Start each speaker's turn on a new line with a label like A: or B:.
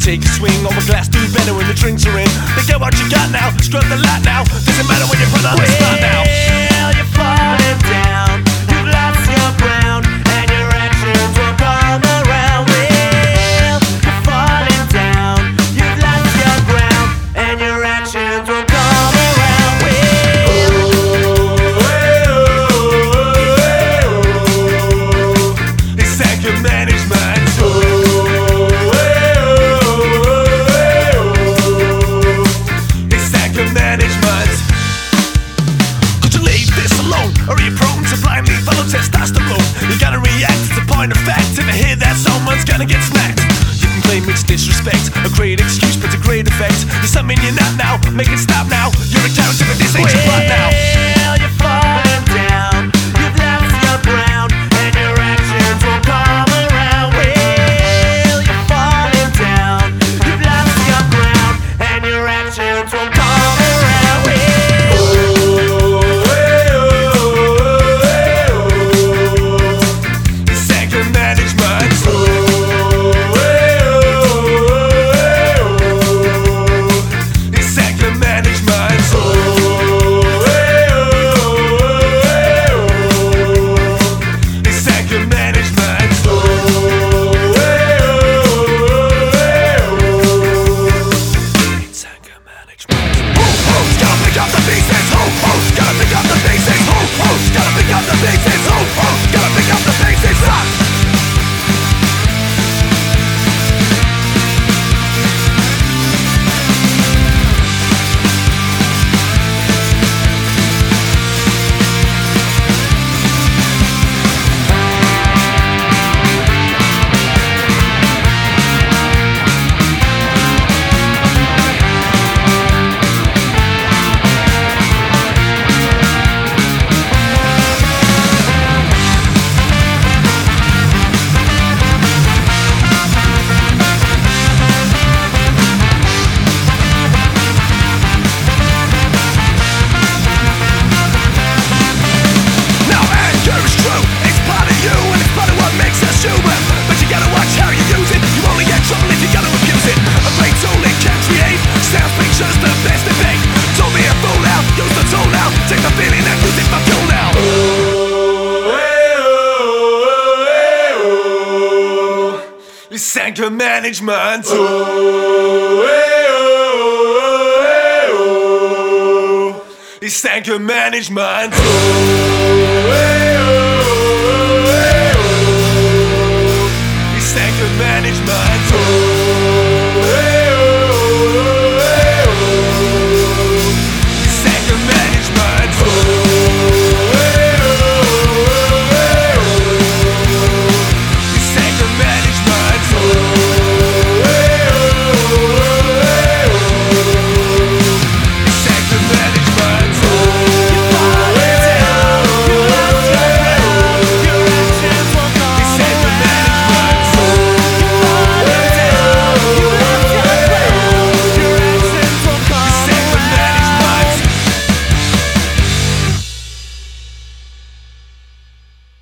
A: take a swing over glass, do better when the drinks are in. They get what you got now, scrub the lot now. Doesn't matter when you're put on the spot now.
B: Well, you're falling down, you've lost your ground, and your actions will come around. Well, you're falling down, you've lost your ground, and your actions will come around.
A: It's anger management. It's anger management. Could you leave this alone, or are you prone to blindly follow testosterone? You gotta react, it's a point of fact. If you hear that, someone's gonna get smacked. You can claim it's disrespect, a great excuse but a great effect. You're something you're not now, make it stop now. You're a character but this ain't your plot now.
B: Well, you're falling down, you've lost your ground, and your actions will come around. Well, you're falling down, you've lost your ground, and your actions will come around.
A: It's anger management. It's anger management. It's anger management. It's anger management. Who's gotta pick up the pieces? Who's gotta pick up the pieces? Who's gotta pick up the pieces? Who's gotta pick up the pieces? Now anger is true, it's part of you and it's part of what makes us human. But you gotta watch how you use it, you only get trouble if you gotta abuse it. A great tool it can create, sounds pictures the best debate. Don't be a fool now, use the tool now, take the feeling and use it for fuel now. It's anger management. It's anger management.